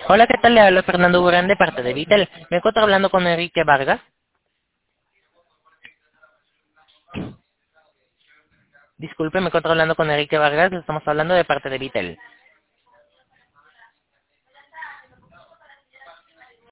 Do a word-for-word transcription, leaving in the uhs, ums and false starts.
Hola, ¿qué tal? Le hablo Fernando Burán de parte de Vitel. Me encuentro hablando con Enrique Vargas. Disculpe, me encuentro hablando con Enrique Vargas. Estamos hablando de parte de Vitel.